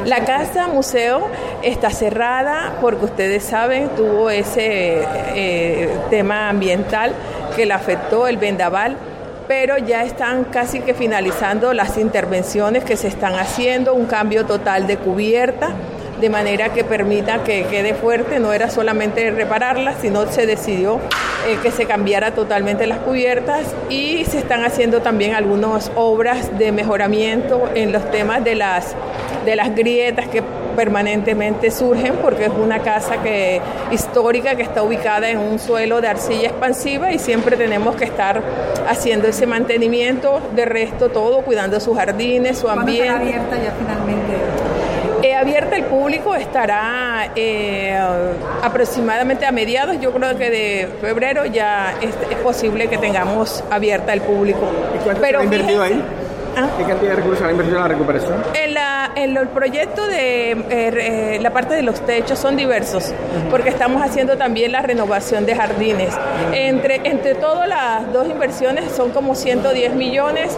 La casa museo está cerrada porque ustedes saben, tuvo ese tema ambiental que le afectó el vendaval, pero ya están casi que finalizando las intervenciones que se están haciendo, un cambio total de cubierta, de manera que permita que quede fuerte. No era solamente repararla, sino se decidió que se cambiara totalmente las cubiertas, y se están haciendo también algunas obras de mejoramiento en los temas de las grietas que permanentemente surgen, porque es una casa histórica que está ubicada en un suelo de arcilla expansiva y siempre tenemos que estar haciendo ese mantenimiento. De resto, todo cuidando sus jardines, su ambiente. ¿Cuándo estará abierta ya finalmente? Abierta al público estará aproximadamente a mediados, yo creo que de febrero ya es posible que tengamos abierta al público. ¿Y cuánto se ha invertido ahí? ¿Qué cantidad de recursos ha invertido en la recuperación? En el proyecto de la parte de los techos son diversos, porque estamos haciendo también la renovación de jardines. Entre todas las dos inversiones son como 110 millones,